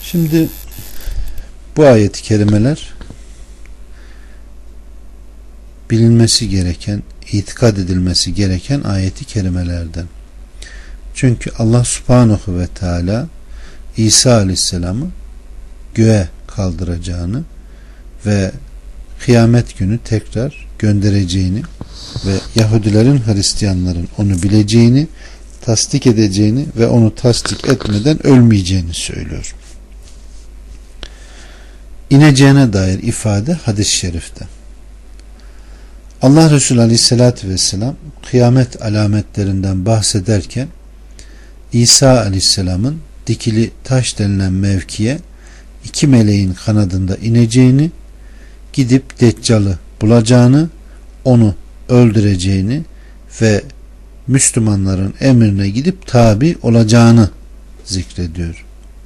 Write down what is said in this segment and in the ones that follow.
Şimdi bu ayet-i kerimeler bilinmesi gereken, itikad edilmesi gereken ayet-i kerimelerden. Çünkü Allah Subhanahu ve Teala İsa Aleyhisselam'ı göğe kaldıracağını ve kıyamet günü tekrar göndereceğini ve Yahudilerin, Hristiyanların onu bileceğini, tasdik edeceğini ve onu tasdik etmeden ölmeyeceğini söylüyor. İneceğine dair ifade hadis-i şerifte. Allah Resulü Aleyhisselatü Vesselam kıyamet alametlerinden bahsederken İsa Aleyhisselam'ın dikili taş denilen mevkiye 2 meleğin kanadında ineceğini, gidip Deccal'ı bulacağını, onu öldüreceğini ve Müslümanların emrine gidip tabi olacağını zikrediyor.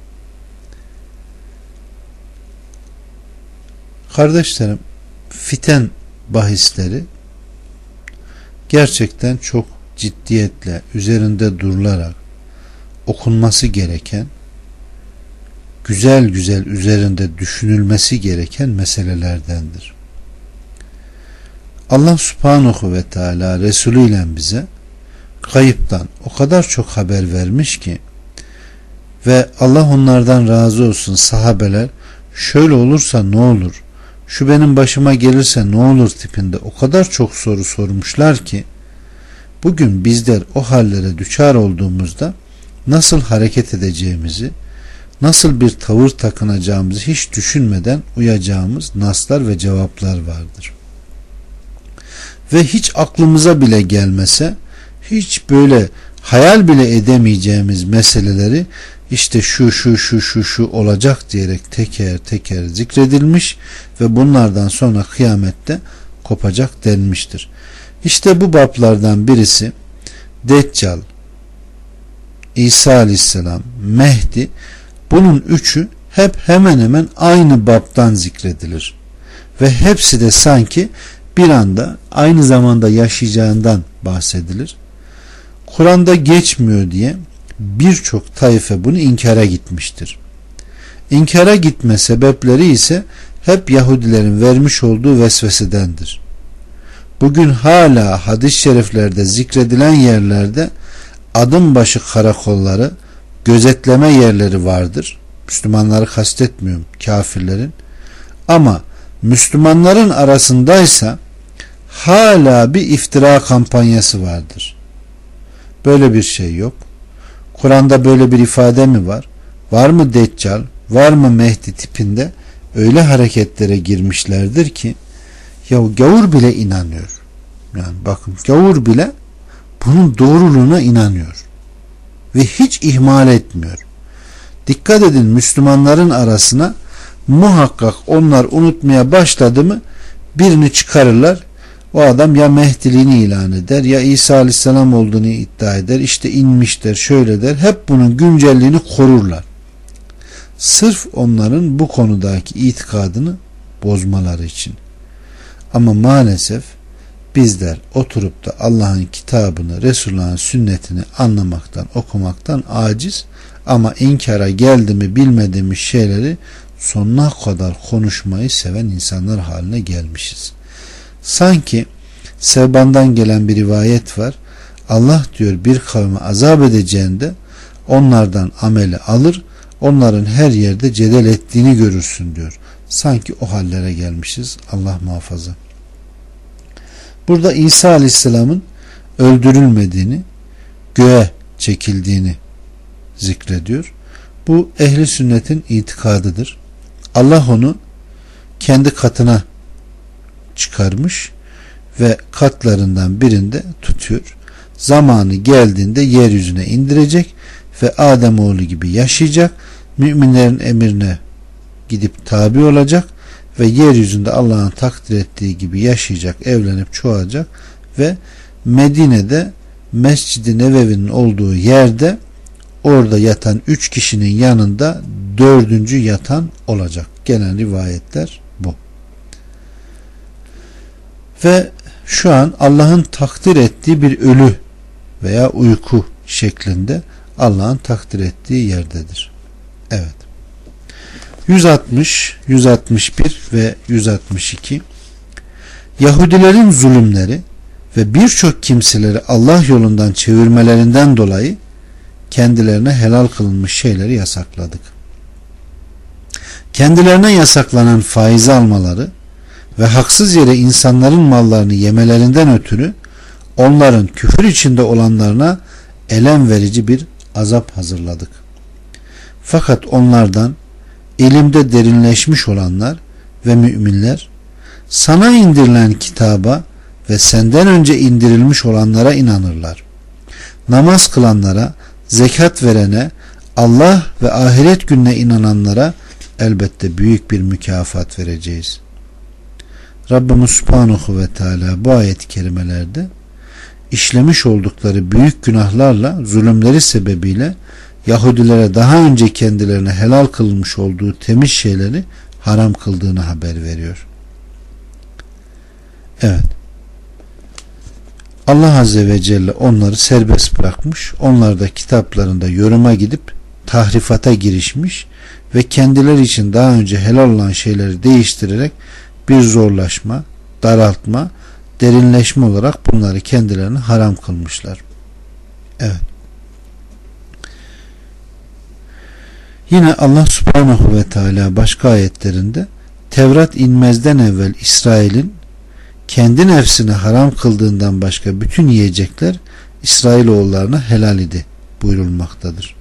Kardeşlerim, fiten bahisleri gerçekten çok ciddiyetle üzerinde durularak okunması gereken, güzel güzel üzerinde düşünülmesi gereken meselelerdendir. Allah Subhanahu ve Teala Resulü ile bize kayıptan o kadar çok haber vermiş ki ve Allah onlardan razı olsun, sahabeler şöyle olursa ne olur, şu benim başıma gelirse ne olur tipinde o kadar çok soru sormuşlar ki bugün bizler o hallere düçar olduğumuzda nasıl hareket edeceğimizi, nasıl bir tavır takınacağımızı hiç düşünmeden uyacağımız naslar ve cevaplar vardır. Ve hiç aklımıza bile gelmese, hiç böyle hayal bile edemeyeceğimiz meseleleri işte şu olacak diyerek teker teker zikredilmiş ve bunlardan sonra kıyamette kopacak denmiştir. İşte bu bablardan birisi Deccal, İsa Aleyhisselam, Mehdi, bunun üçü hep hemen hemen aynı babdan zikredilir. Ve hepsi de sanki bir anda aynı zamanda yaşayacağından bahsedilir. Kur'an'da geçmiyor diye birçok taife bunu inkara gitmiştir. İnkara gitme sebepleri ise hep Yahudilerin vermiş olduğu vesvesedendir. Bugün hala hadis-i şeriflerde zikredilen yerlerde adım başı karakolları, gözetleme yerleri vardır. Müslümanları kastetmiyorum, kafirlerin. Ama Müslümanların arasındaysa hala bir iftira kampanyası vardır. Böyle bir şey yok. Kur'an'da böyle bir ifade mi var? Var mı Deccal? Var mı Mehdi tipinde? Öyle hareketlere girmişlerdir ki ya gavur bile inanıyor. Yani bakın, gavur bile bunun doğruluğuna inanıyor. Ve hiç ihmal etmiyor. Dikkat edin, Müslümanların arasına muhakkak onlar unutmaya başladı mı birini çıkarırlar. O adam ya Mehdiliğini ilan eder ya İsa Aleyhisselam olduğunu iddia eder. İşte inmişler, şöyle der. Hep bunun güncelliğini korurlar. Sırf onların bu konudaki itikadını bozmaları için. Ama maalesef bizler oturup da Allah'ın kitabını, Resulullah'ın sünnetini anlamaktan, okumaktan aciz, ama inkara geldi mi bilmediğimiz şeyleri sonuna kadar konuşmayı seven insanlar haline gelmişiz. Sanki Sevban'dan gelen bir rivayet var. Allah diyor bir kavme azap edeceğinde onlardan ameli alır, onların her yerde cedel ettiğini görürsün diyor. Sanki o hallere gelmişiz. Allah muhafaza. Burada İsa Aleyhisselam'ın öldürülmediğini, göğe çekildiğini zikrediyor. Bu ehli sünnetin itikadıdır. Allah onu kendi katına çıkarmış ve katlarından birinde tutuyor. Zamanı geldiğinde yeryüzüne indirecek ve Ademoğlu gibi yaşayacak. Müminlerin emrine gidip tabi olacak ve yeryüzünde Allah'ın takdir ettiği gibi yaşayacak, evlenip çoğalacak ve Medine'de Mescid-i Nebevi'nin olduğu yerde orada yatan 3 kişinin yanında 4. yatan olacak. Gelen rivayetler bu. Ve şu an Allah'ın takdir ettiği bir ölü veya uyku şeklinde Allah'ın takdir ettiği yerdedir. Evet. 160, 161 ve 162 Yahudilerin zulümleri ve birçok kimseleri Allah yolundan çevirmelerinden dolayı kendilerine helal kılınmış şeyleri yasakladık. Kendilerine yasaklanan faizi almaları ve haksız yere insanların mallarını yemelerinden ötürü onların küfür içinde olanlarına elem verici bir azap hazırladık. Fakat onlardan ilimde derinleşmiş olanlar ve müminler sana indirilen kitaba ve senden önce indirilmiş olanlara inanırlar. Namaz kılanlara, zekat verene, Allah ve ahiret gününe inananlara elbette büyük bir mükafat vereceğiz. Rabbimiz Subhanahu ve Teala bu ayet-i kerimelerde işlemiş oldukları büyük günahlarla zulümleri sebebiyle Yahudilere daha önce kendilerine helal kılmış olduğu temiz şeyleri haram kıldığını haber veriyor. Evet. Allah Azze ve Celle onları serbest bırakmış. Onlar da kitaplarında yoruma gidip tahrifata girişmiş ve kendileri için daha önce helal olan şeyleri değiştirerek bir zorlaşma, daraltma, derinleşme olarak bunları kendilerine haram kılmışlar. Evet. Yine Allah Subhanahu ve Teala başka ayetlerinde Tevrat inmezden evvel İsrail'in kendi nefsine haram kıldığından başka bütün yiyecekler İsrailoğullarına helal idi buyurulmaktadır.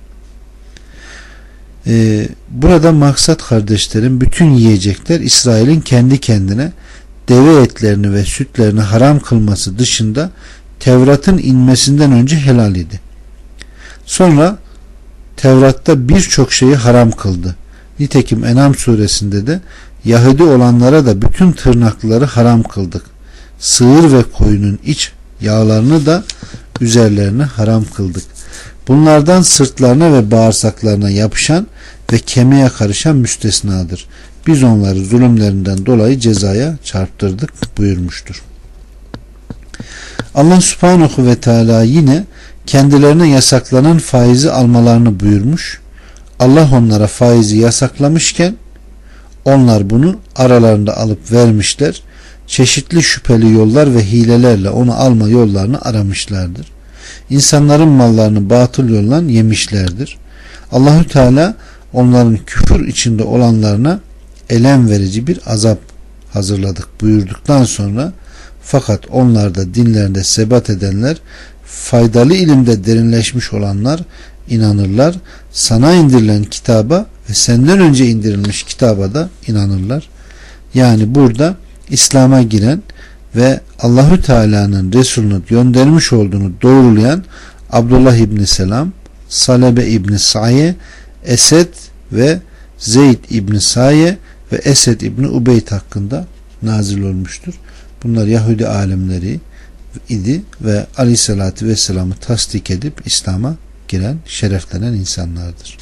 Burada maksat kardeşlerim bütün yiyecekler İsrail'in kendi kendine deve etlerini ve sütlerini haram kılması dışında Tevrat'ın inmesinden önce helal idi. Sonra Tevrat'ta birçok şeyi haram kıldı. Nitekim En'am suresinde de Yahudi olanlara da bütün tırnaklıları haram kıldık. Sığır ve koyunun iç yağlarını da üzerlerine haram kıldık. Bunlardan sırtlarına ve bağırsaklarına yapışan ve kemiğe karışan müstesnadır. Biz onları zulümlerinden dolayı cezaya çarptırdık buyurmuştur. Allah Subhanahu ve Teala yine kendilerine yasaklanan faizi almalarını buyurmuş. Allah onlara faizi yasaklamışken onlar bunu aralarında alıp vermişler. Çeşitli şüpheli yollar ve hilelerle onu alma yollarını aramışlardır. İnsanların mallarını batıl yoldan yemişlerdir. Allahü Teala onların küfür içinde olanlarına elem verici bir azap hazırladık buyurduktan sonra fakat onlarda dinlerinde sebat edenler, faydalı ilimde derinleşmiş olanlar inanırlar. Sana indirilen kitaba ve senden önce indirilmiş kitaba da inanırlar. Yani burada İslam'a giren ve Allahü Teala'nın Resulünü göndermiş olduğunu doğrulayan Abdullah İbni Selam, Salebe İbni Saye, Esed ve Zeyd İbni Saye ve Esed İbni Ubeyd hakkında nazil olmuştur. Bunlar Yahudi alimleri idi ve Aleyhisselatü Vesselam'ı tasdik edip İslam'a giren, şereflenen insanlardır.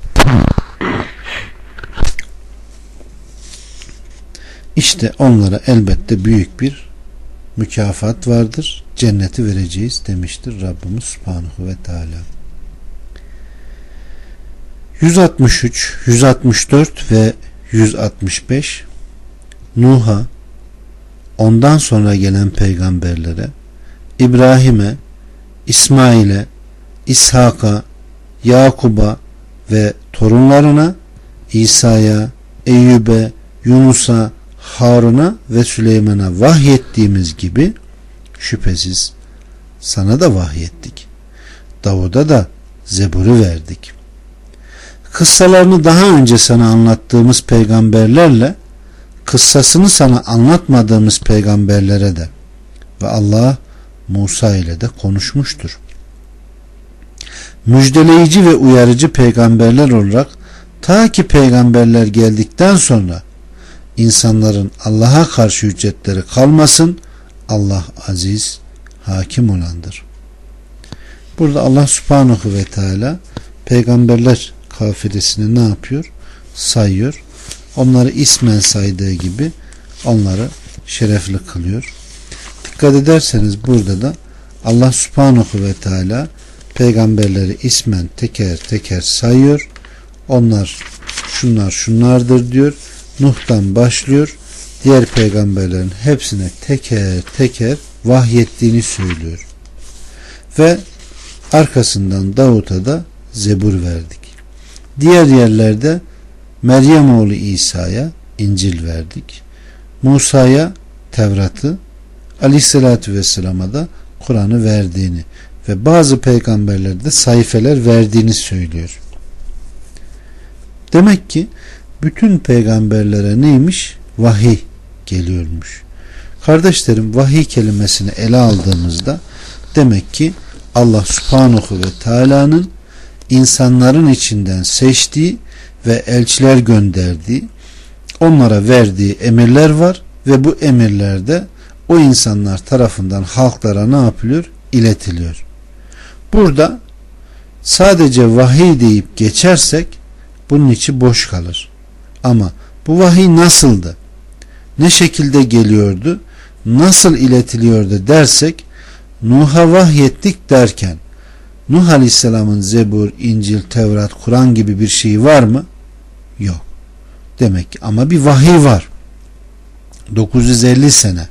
İşte onlara elbette büyük bir mükafat vardır. Cenneti vereceğiz demiştir Rabbimiz Subhanahu ve Teala. 163, 164 ve 165 Nuh'a, ondan sonra gelen peygamberlere, İbrahim'e, İsmail'e, İshak'a, Yakub'a ve torunlarına, İsa'ya, Eyyub'e, Yunus'a, Harun'a ve Süleyman'a vahyettiğimiz gibi şüphesiz sana da vahyettik. Davud'a da Zebur'u verdik. Kıssalarını daha önce sana anlattığımız peygamberlerle kıssasını sana anlatmadığımız peygamberlere de ve Allah Musa ile de konuşmuştur. Müjdeleyici ve uyarıcı peygamberler olarak ta ki peygamberler geldikten sonra insanların Allah'a karşı hüccetleri kalmasın. Allah aziz, hakim olandır. Burada Allah Subhanahu ve Teala peygamberler kafiresini ne yapıyor? Sayıyor. Onları ismen saydığı gibi onları şerefli kılıyor. Dikkat ederseniz burada da Allah Subhanahu ve Teala peygamberleri ismen teker teker sayıyor. Onlar şunlar şunlardır diyor. Nuh'tan başlıyor. Diğer peygamberlerin hepsine teker teker vahyettiğini söylüyor. Ve arkasından Davut'a da Zebur verdik. Diğer yerlerde Meryem oğlu İsa'ya İncil verdik. Musa'ya Tevrat'ı, Aleyhisselatü Vesselam'a da Kur'an'ı verdiğini ve bazı peygamberlerde sayfeler verdiğini söylüyor. Demek ki bütün peygamberlere neymiş? Vahiy geliyormuş. Kardeşlerim, vahiy kelimesini ele aldığımızda demek ki Allah Subhanahu ve Teala'nın insanların içinden seçtiği ve elçiler gönderdiği, onlara verdiği emirler var ve bu emirlerde o insanlar tarafından halklara ne yapılıyor? İletiliyor. Burada sadece vahiy deyip geçersek bunun içi boş kalır. Ama bu vahiy nasıldı? Ne şekilde geliyordu? Nasıl iletiliyordu dersek, Nuh'a vahyettik derken Nuh Aleyhisselam'ın Zebur, İncil, Tevrat, Kur'an gibi bir şey var mı? Yok. Demek ki ama bir vahiy var. 950 sene.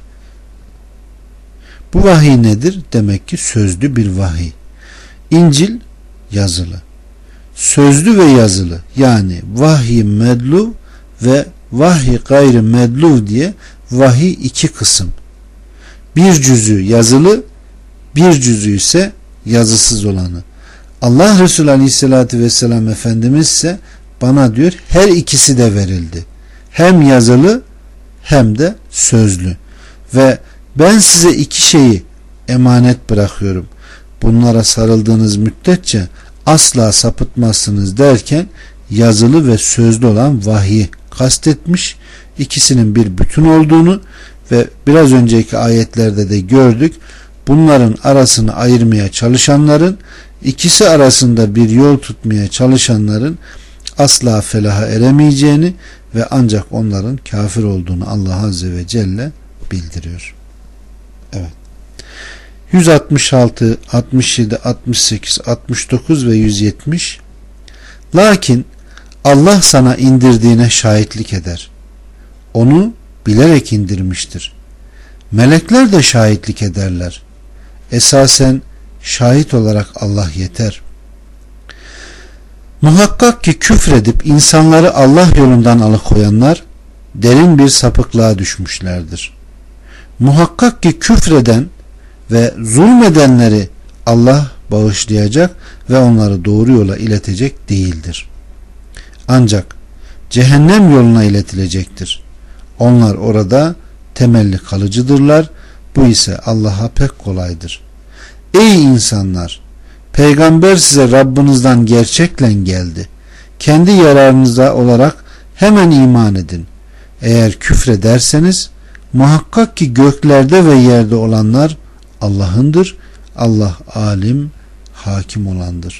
Bu vahiy nedir? Demek ki sözlü bir vahiy. İncil yazılı. Sözlü ve yazılı, yani vahiy medlu ve vahiy gayri medlu diye vahiy iki kısım. Bir cüzü yazılı, bir cüzü ise yazısız olanı. Allah Resulü Aleyhisselatü Vesselam Efendimiz ise bana diyor her ikisi de verildi. Hem yazılı hem de sözlü. Ve ben size iki şeyi emanet bırakıyorum. Bunlara sarıldığınız müddetçe asla sapıtmazsınız derken yazılı ve sözlü olan vahiy kastetmiş. İkisinin bir bütün olduğunu ve biraz önceki ayetlerde de gördük. Bunların arasını ayırmaya çalışanların, ikisi arasında bir yol tutmaya çalışanların asla felaha eremeyeceğini ve ancak onların kafir olduğunu Allah Azze ve Celle bildiriyor. Evet. 166, 67, 68, 69 ve 170. Lakin Allah sana indirdiğine şahitlik eder. Onu bilerek indirmiştir. Melekler de şahitlik ederler. Esasen şahit olarak Allah yeter. Muhakkak ki küfredip insanları Allah yolundan alıkoyanlar derin bir sapıklığa düşmüşlerdir. Muhakkak ki küfreden ve zulmedenleri Allah bağışlayacak ve onları doğru yola iletecek değildir. Ancak cehennem yoluna iletilecektir. Onlar orada temelli kalıcıdırlar. Bu ise Allah'a pek kolaydır. Ey insanlar! Peygamber size Rabbinizden gerçekle geldi. Kendi yararınıza olarak hemen iman edin. Eğer küfrederseniz muhakkak ki göklerde ve yerde olanlar Allah'ındır. Allah alim, hakim olandır.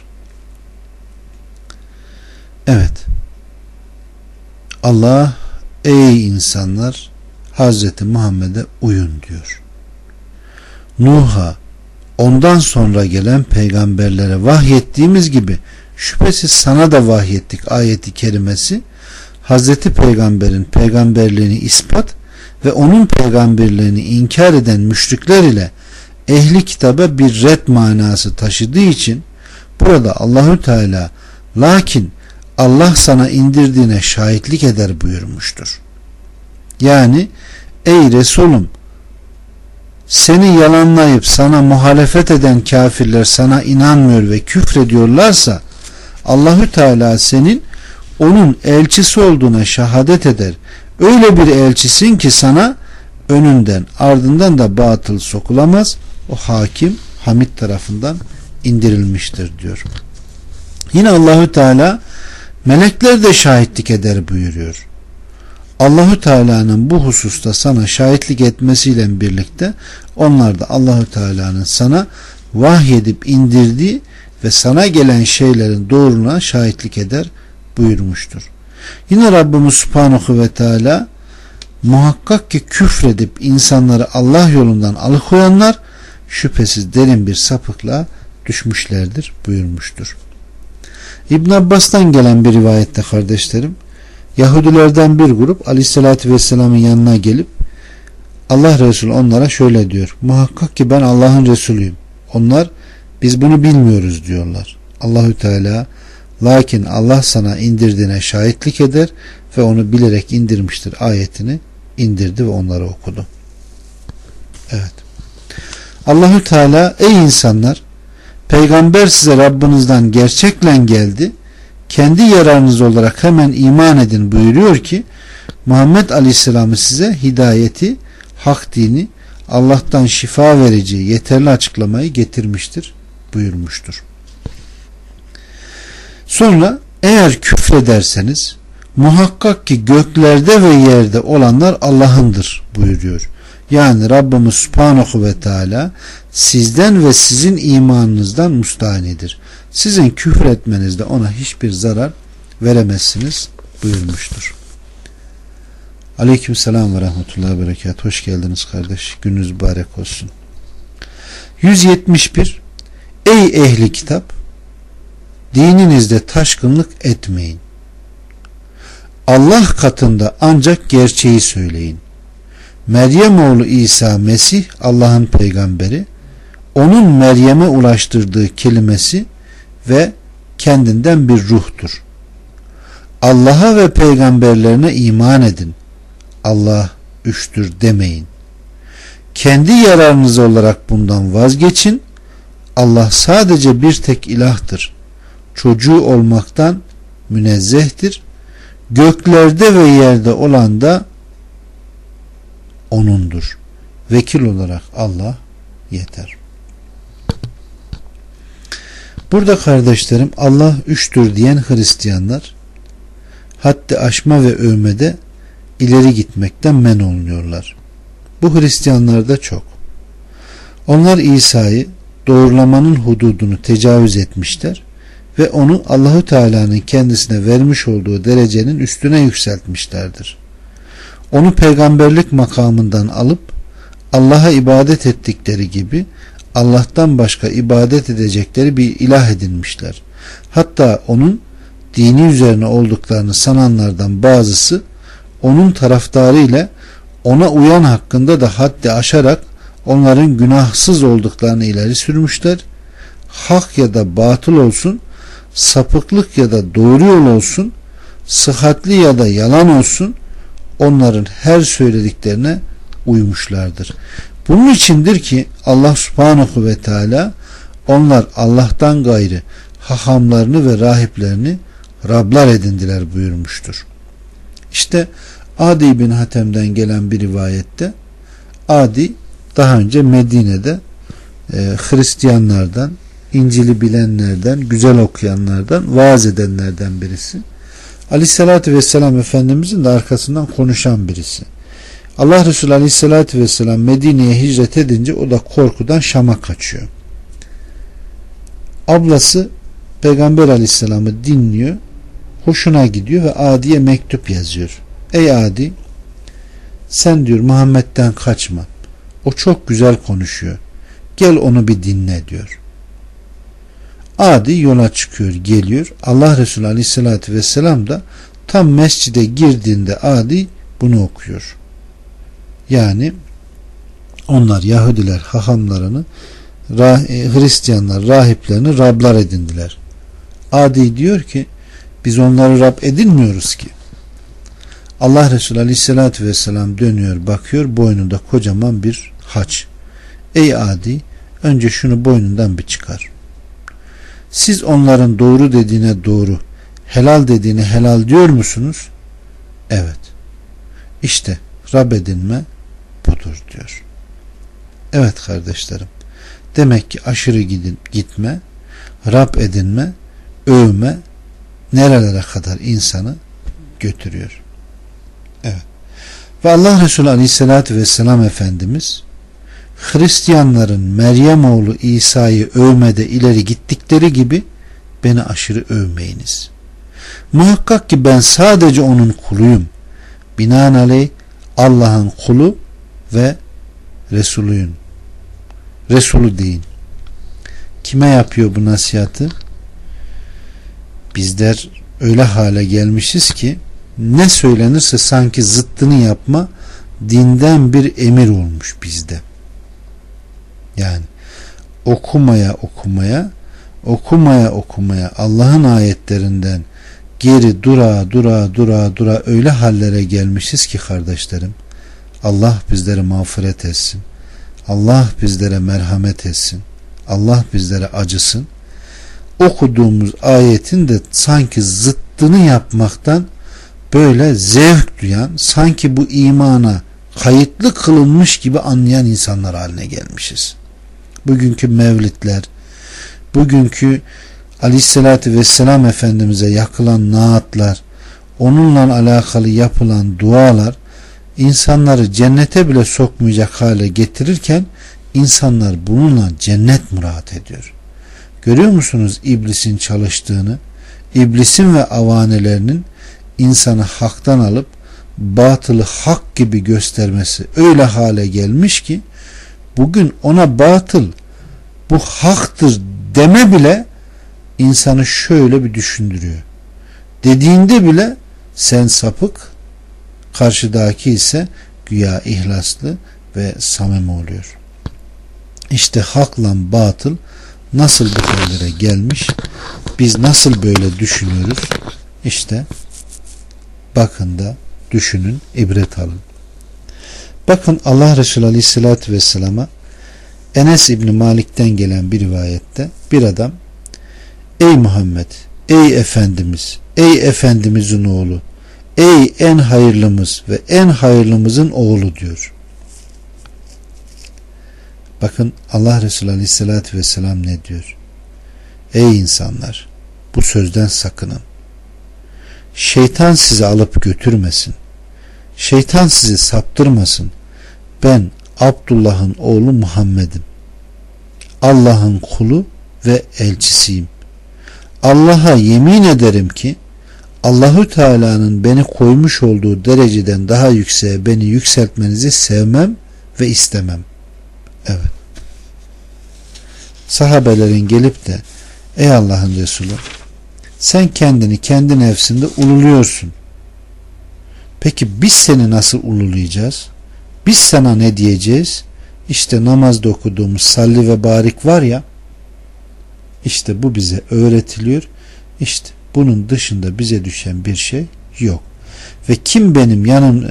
Evet. Allah ey insanlar Hazreti Muhammed'e uyun diyor. Nuh'a ondan sonra gelen peygamberlere vahyettiğimiz gibi şüphesiz sana da vahyettik ayeti kerimesi Hazreti Peygamber'in peygamberliğini ispat ve onun peygamberliğini inkar eden müşrikler ile ehli kitaba bir red manası taşıdığı için burada Allahü Teala lakin Allah sana indirdiğine şahitlik eder buyurmuştur. Yani ey Resulüm seni yalanlayıp sana muhalefet eden kafirler sana inanmıyor ve küfrediyorlarsa Allahü Teala senin onun elçisi olduğuna şehadet eder. Öyle bir elçisin ki sana önünden ardından da batıl sokulamaz. O hakim Hamid tarafından indirilmiştir diyor. Yine Allahü Teala melekler de şahitlik eder buyuruyor. Allahü Teala'nın bu hususta sana şahitlik etmesiyle birlikte onlar da Allahü Teala'nın sana vahyedip indirdiği ve sana gelen şeylerin doğruluğuna şahitlik eder buyurmuştur. Yine Rabbimiz Subhanahu ve Teala muhakkak ki küfredip insanları Allah yolundan alıkoyanlar şüphesiz derin bir sapıklığa düşmüşlerdir buyurmuştur. İbn Abbas'tan gelen bir rivayette kardeşlerim Yahudilerden bir grup Aleyhisselatü Vesselam'ın yanına gelip Allah Resulü onlara şöyle diyor: muhakkak ki ben Allah'ın Resulüyüm. Onlar biz bunu bilmiyoruz diyorlar. Allahü Teala lakin Allah sana indirdiğine şahitlik eder ve onu bilerek indirmiştir ayetini indirdi ve onları okudu. Evet. Allahü Teala ey insanlar, peygamber size Rabbinizden gerçekle geldi, kendi yararınız olarak hemen iman edin buyuruyor ki Muhammed Aleyhisselam'ı size hidayeti, hak dini, Allah'tan şifa verici yeterli açıklamayı getirmiştir buyurmuştur. Sonra eğer küfrederseniz muhakkak ki göklerde ve yerde olanlar Allah'ındır buyuruyor. Yani Rabbimiz Subhanahu ve Teala sizden ve sizin imanınızdan müstahinidir. Sizin küfür etmenizde ona hiçbir zarar veremezsiniz buyurmuştur. Aleykümselam ve rahmetullahi ve berekatuhu. Hoş geldiniz kardeş. Gününüz mübarek olsun. 171. Ey ehli kitap, dininizde taşkınlık etmeyin. Allah katında ancak gerçeği söyleyin. Meryem oğlu İsa Mesih Allah'ın peygamberi, onun Meryem'e ulaştırdığı kelimesi ve kendinden bir ruhtur. Allah'a ve peygamberlerine iman edin. Allah üçtür demeyin. Kendi yararınız olarak bundan vazgeçin. Allah sadece bir tek ilahtır. Çocuğu olmaktan münezzehtir. Göklerde ve yerde olan da O'nundur. Vekil olarak Allah yeter. Burada kardeşlerim Allah üçtür diyen Hristiyanlar haddi aşma ve övmede ileri gitmekten men olunuyorlar. Bu Hristiyanlarda çok. Onlar İsa'yı doğrulamanın hududunu tecavüz etmişler ve onu Allahu Teala'nın kendisine vermiş olduğu derecenin üstüne yükseltmişlerdir. Onu peygamberlik makamından alıp Allah'a ibadet ettikleri gibi Allah'tan başka ibadet edecekleri bir ilah edinmişler. Hatta onun dini üzerine olduklarını sananlardan bazısı onun taraftarı ile ona uyan hakkında da haddi aşarak onların günahsız olduklarını ileri sürmüşler. Hak ya da batıl olsun, sapıklık ya da doğru yol olsun, sıhhatli ya da yalan olsun, onların her söylediklerine uymuşlardır. Bunun içindir ki Allah Subhanahu ve Teala onlar Allah'tan gayrı hahamlarını ve rahiplerini Rablar edindiler buyurmuştur. İşte Adi bin Hatem'den gelen bir rivayette Adi daha önce Medine'de Hristiyanlardan, İncil'i bilenlerden, güzel okuyanlardan, vaaz edenlerden birisi. Aleyhissalatü vesselam Efendimizin de arkasından konuşan birisi. Allah Resulü Aleyhissalatü vesselam Medine'ye hicret edince o da korkudan Şam'a kaçıyor. Ablası Peygamber Aleyhisselam'ı dinliyor, hoşuna gidiyor ve Adi'ye mektup yazıyor. Ey Adi, sen diyor Muhammed'den kaçma. O çok güzel konuşuyor. Gel onu bir dinle diyor. Adi yola çıkıyor, geliyor. Allah Resulü Aleyhisselatü Vesselam da tam mescide girdiğinde Adi bunu okuyor. Yani onlar Yahudiler hahamlarını, Hristiyanlar rahiplerini Rablar edindiler. Adi diyor ki biz onları Rab edinmiyoruz ki. Allah Resulü Aleyhisselatü Vesselam dönüyor, bakıyor, boynunda kocaman bir haç. Ey Adi, önce şunu boynundan bir çıkar. Siz onların doğru dediğine doğru, helal dediğine helal diyor musunuz? Evet. İşte Rab edinme budur diyor. Evet kardeşlerim. Demek ki aşırı gitme, Rab edinme, övme nerelere kadar insanı götürüyor. Evet. Ve Allah Resulü Aleyhisselatü Vesselam Efendimiz Hristiyanların Meryem oğlu İsa'yı övmede ileri gittikleri gibi beni aşırı övmeyiniz. Muhakkak ki ben sadece onun kuluyum. Binaenaleyh Allah'ın kulu ve Resulüyüm. Resulü deyin. Kime yapıyor bu nasihatı? Bizler öyle hale gelmişiz ki ne söylenirse sanki zıttını yapma dinden bir emir olmuş bizde. Yani okumaya Allah'ın ayetlerinden geri dura öyle hallere gelmişiz ki kardeşlerim, Allah bizlere mağfiret etsin. Allah bizlere merhamet etsin. Allah bizlere acısın. Okuduğumuz ayetin de sanki zıttını yapmaktan böyle zevk duyan, sanki bu imana kayıtlı kılınmış gibi anlayan insanlar haline gelmişiz. Bugünkü mevlidler, bugünkü Aleyhisselatü Vesselam Efendimiz'e yakılan naatlar, onunla alakalı yapılan dualar insanları cennete bile sokmayacak hale getirirken insanlar bununla cennet murat ediyor. Görüyor musunuz iblisin çalıştığını? İblisin ve avanelerinin insanı haktan alıp batılı hak gibi göstermesi öyle hale gelmiş ki bugün ona batıl bu haktır deme bile insanı şöyle bir düşündürüyor. Dediğinde bile sen sapık, karşıdaki ise güya ihlaslı ve samimi oluyor. İşte hakla batıl nasıl bu hallere gelmiş, biz nasıl böyle düşünüyoruz? İşte bakın da düşünün, ibret alın. Bakın Allah Resulü Aleyhisselatü Vesselam'a Enes İbni Malik'ten gelen bir rivayette bir adam, ey Muhammed, ey Efendimiz, ey Efendimizin oğlu, ey en hayırlımız ve en hayırlımızın oğlu diyor. Bakın Allah Resulü Aleyhisselatü Vesselam ne diyor? Ey insanlar, bu sözden sakının. Şeytan sizi alıp götürmesin. Şeytan sizi saptırmasın. Ben Abdullah'ın oğlu Muhammed'im. Allah'ın kulu ve elçisiyim. Allah'a yemin ederim ki Allahü Teala'nın beni koymuş olduğu dereceden daha yükseğe beni yükseltmenizi sevmem ve istemem. Evet. Sahabelerin gelip de ey Allah'ın Resulü, sen kendini kendi nefsinde ululuyorsun. Peki biz seni nasıl ululayacağız? Biz sana ne diyeceğiz? İşte namazda okuduğumuz salli ve barik var ya, işte bu bize öğretiliyor. İşte bunun dışında bize düşen bir şey yok. Ve kim benim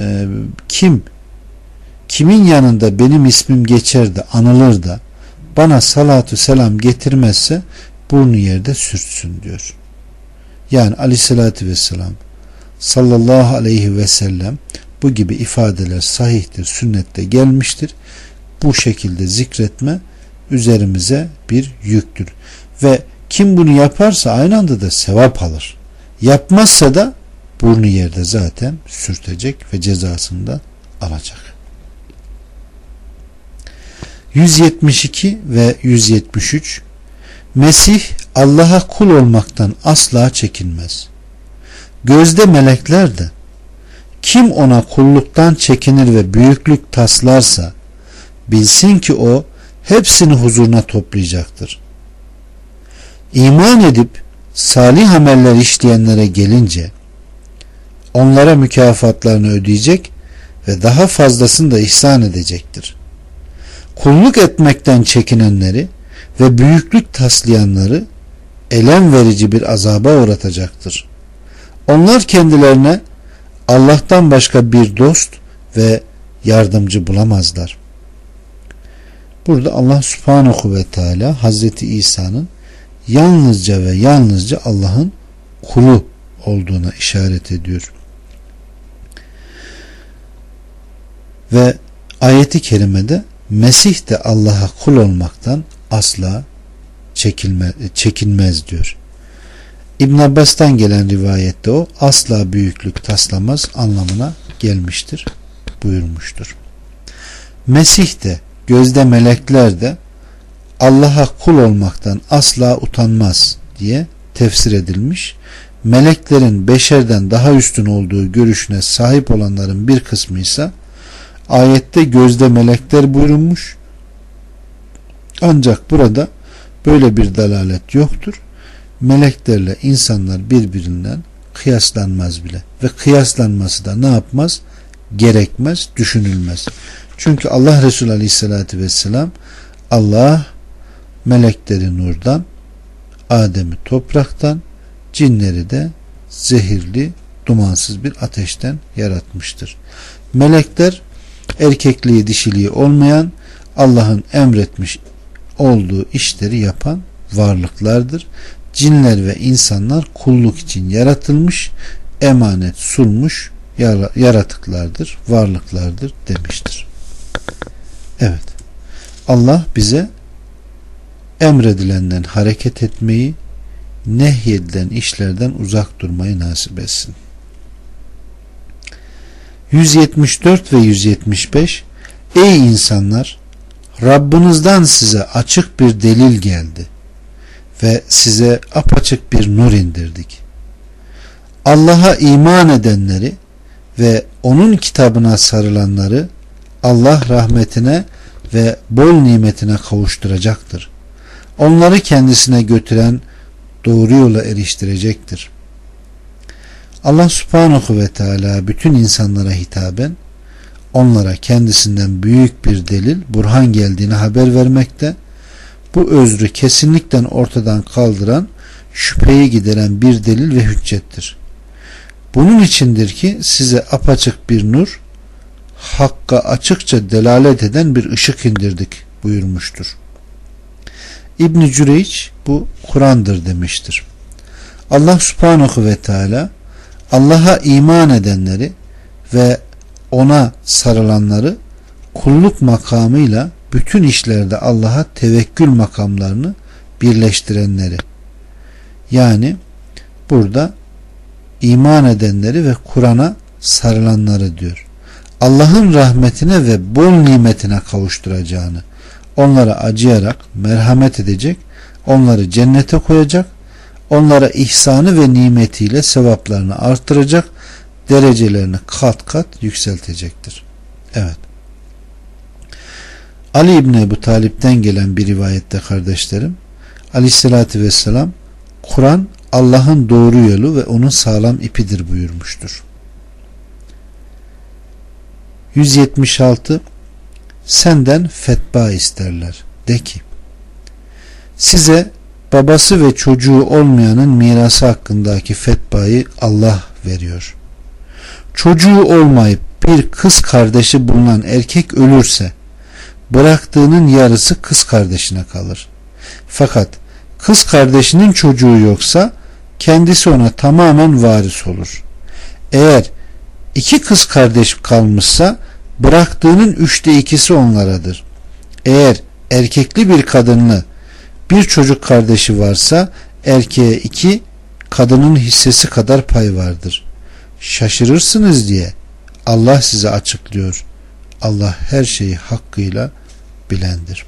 kimin yanında benim ismim geçer de anılır da bana salatu selam getirmezse burnu yerde sürtsün diyor. Yani Aleyhisselatü Vesselam sallallahu aleyhi ve sellem bu gibi ifadeler sahihtir, sünnette gelmiştir. Bu şekilde zikretme üzerimize bir yüktür. Ve kim bunu yaparsa aynı anda da sevap alır. Yapmazsa da burnu yerde zaten sürtecek ve cezasını da alacak. 172 ve 173 Mesih Allah'a kul olmaktan asla çekinmez. Gözde melekler de kim ona kulluktan çekinir ve büyüklük taslarsa bilsin ki o hepsini huzuruna toplayacaktır. İman edip salih ameller işleyenlere gelince onlara mükafatlarını ödeyecek ve daha fazlasını da ihsan edecektir. Kulluk etmekten çekinenleri ve büyüklük taslayanları elem verici bir azaba uğratacaktır. Onlar kendilerine Allah'tan başka bir dost ve yardımcı bulamazlar. Burada Allah Subhanahu ve Teala Hazreti İsa'nın yalnızca ve yalnızca Allah'ın kulu olduğuna işaret ediyor. Ve ayeti kerimede Mesih de Allah'a kul olmaktan asla çekinmez diyor. İbn Abbas'tan gelen rivayette o asla büyüklük taslamaz anlamına gelmiştir buyurmuştur. Mesih de gözde melekler de Allah'a kul olmaktan asla utanmaz diye tefsir edilmiş. Meleklerin beşerden daha üstün olduğu görüşüne sahip olanların bir kısmı ise ayette gözde melekler buyurulmuş. Ancak burada böyle bir dalalet yoktur. Meleklerle insanlar birbirinden kıyaslanmaz bile. Ve kıyaslanması da ne yapmaz? Gerekmez, düşünülmez. Çünkü Allah Resulü Aleyhisselatü Vesselam, Allah melekleri nurdan, Adem'i topraktan, cinleri de zehirli, dumansız bir ateşten yaratmıştır. Melekler erkekliği dişiliği olmayan, Allah'ın emretmiş olduğu işleri yapan varlıklardır. Cinler ve insanlar kulluk için yaratılmış, emanet sulmuş yaratıklardır, varlıklardır demiştir. Evet. Allah bize emredilenden hareket etmeyi, nehyedilen işlerden uzak durmayı nasip etsin. 174 ve 175 Ey insanlar! Rabbinizden size açık bir delil geldi ve size apaçık bir nur indirdik. Allah'a iman edenleri ve onun kitabına sarılanları Allah rahmetine ve bol nimetine kavuşturacaktır. Onları kendisine götüren doğru yola eriştirecektir. Allah subhanahu ve teala bütün insanlara hitaben onlara kendisinden büyük bir delil, burhan geldiğini haber vermekte, bu özrü kesinlikle ortadan kaldıran, şüpheyi gideren bir delil ve hüccettir. Bunun içindir ki size apaçık bir nur, hakka açıkça delalet eden bir ışık indirdik buyurmuştur. İbn-i Cüreyç bu Kur'an'dır demiştir. Allah subhanahu ve teala Allah'a iman edenleri ve ona sarılanları kulluk makamıyla bütün işlerde Allah'a tevekkül makamlarını birleştirenleri, yani burada iman edenleri ve Kur'an'a sarılanları diyor. Allah'ın rahmetine ve bol nimetine kavuşturacağını, onlara acıyarak merhamet edecek, onları cennete koyacak, onlara ihsanı ve nimetiyle sevaplarını artıracak, derecelerini kat kat yükseltecektir. Evet. Ali İbni Ebu Talip'ten gelen bir rivayette kardeşlerim, Aleyhisselatü Vesselam, Kur'an Allah'ın doğru yolu ve onun sağlam ipidir buyurmuştur. 176 Senden fetva isterler. De ki, size babası ve çocuğu olmayanın mirası hakkındaki fetvayı Allah veriyor. Çocuğu olmayıp bir kız kardeşi bulunan erkek ölürse bıraktığının yarısı kız kardeşine kalır. Fakat kız kardeşinin çocuğu yoksa kendisi ona tamamen varis olur. Eğer iki kız kardeş kalmışsa bıraktığının 2/3 onlaradır. Eğer erkekli bir kadınlı bir çocuk kardeşi varsa erkeğe 2, kadının hissesi kadar pay vardır. Şaşırırsınız diye Allah size açıklıyor. Allah her şeyi hakkıyla bilendir.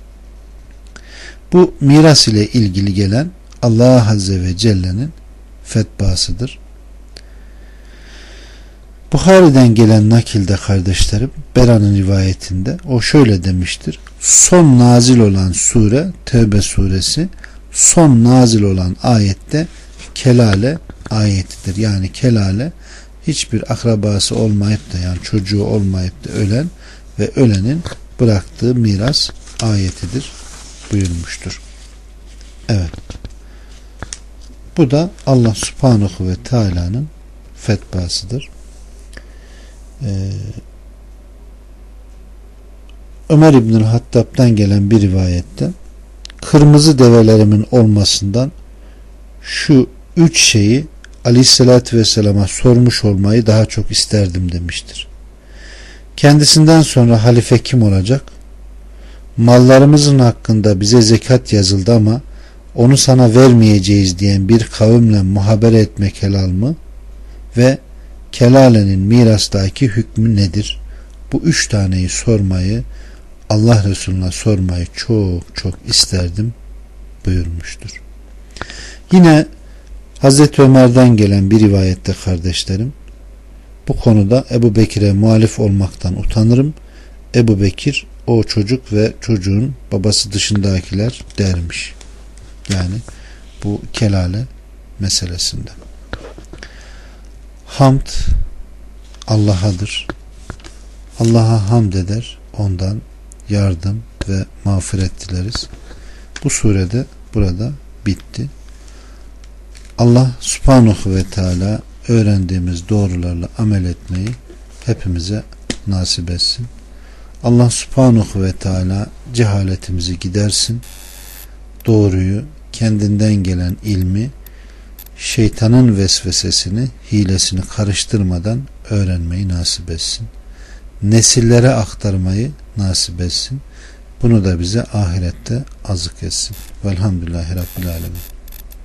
Bu miras ile ilgili gelen Allah Azze ve Celle'nin fetvasıdır. Buhari'den gelen nakilde kardeşlerim, Bera'nın rivayetinde o şöyle demiştir: son nazil olan sure Tevbe suresi, son nazil olan ayette kelale ayetidir. Yani kelale hiçbir akrabası olmayıp da, yani çocuğu olmayıp da ölen ve ölenin bıraktığı miras ayetidir buyurmuştur. Evet. Bu da Allah subhanahu ve teala'nın fetvasıdır. Ömer İbnül Hattab'dan gelen bir rivayette kırmızı develerimin olmasından şu 3 şeyi Aleyhisselatü Vesselam'a sormuş olmayı daha çok isterdim demiştir. Kendisinden sonra halife kim olacak? Mallarımızın hakkında bize zekat yazıldı ama onu sana vermeyeceğiz diyen bir kavimle muhabere etmek helal mı? Ve kelalenin mirastaki hükmü nedir? Bu 3 taneyi sormayı, Allah Resulüne sormayı çok çok isterdim buyurmuştur. Yine Hazreti Ömer'den gelen bir rivayette kardeşlerim, bu konuda Ebu Bekir'e muhalif olmaktan utanırım. Ebu Bekir o çocuk ve çocuğun babası dışındakiler dermiş. Yani bu kelale meselesinde. Hamd Allah'adır. Allah'a hamd eder, ondan yardım ve mağfiret dileriz. Bu surede burada bitti. Allah subhanahu ve teala öğrendiğimiz doğrularla amel etmeyi hepimize nasip etsin. Allah subhanahu ve teala cehaletimizi gidersin. Doğruyu, kendinden gelen ilmi, şeytanın vesvesesini, hilesini karıştırmadan öğrenmeyi nasip etsin. Nesillere aktarmayı nasip etsin. Bunu da bize ahirette azık etsin. Velhamdülillahi Rabbil Alemin.